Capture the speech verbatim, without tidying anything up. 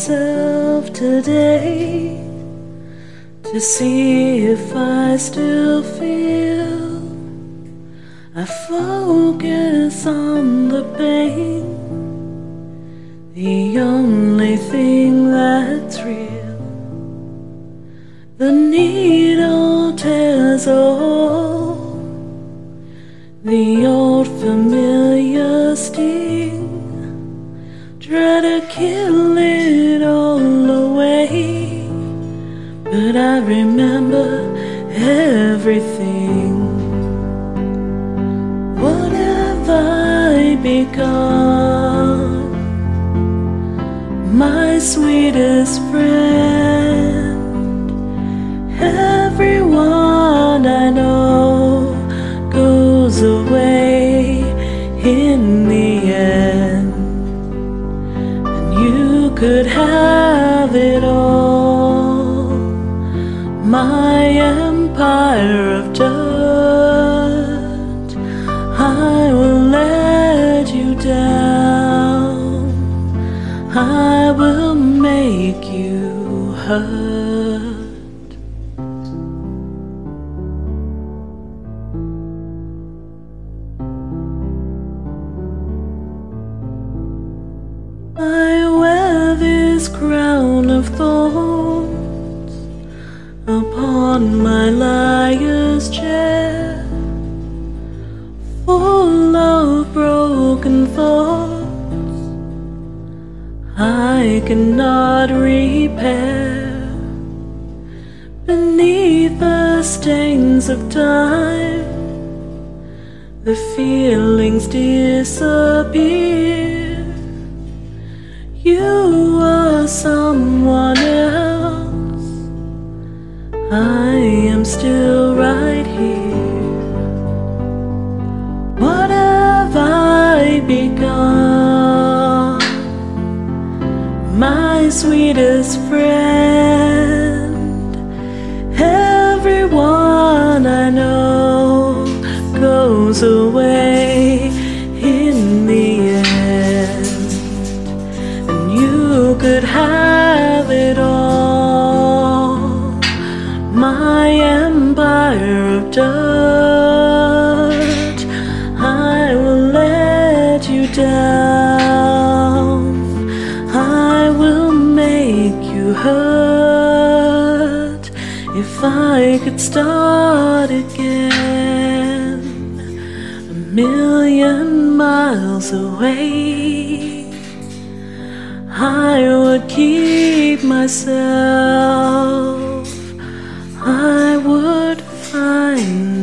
myself today to see if I still feel. I focus on the pain, the only thing that's real. The needle tears a hole, the old familiar sting. Try to kill it all away, but I remember everything. What have I become? My sweetest friend. Everyone I know goes away in the end. You could have it all, my empire of dirt. I will let you down, I will make you hurt. I wear this crown of thorns upon my liar's chair, full of broken thoughts I cannot repair. Beneath the stains of time, the feelings disappear. You are someone else, I am still right here. What have I become? My sweetest friend. Everyone I know goes away in the end. You could have it all, my empire of dirt. I will let you down, I will make you hurt. If I could start again, a million miles away, I would keep myself, I would find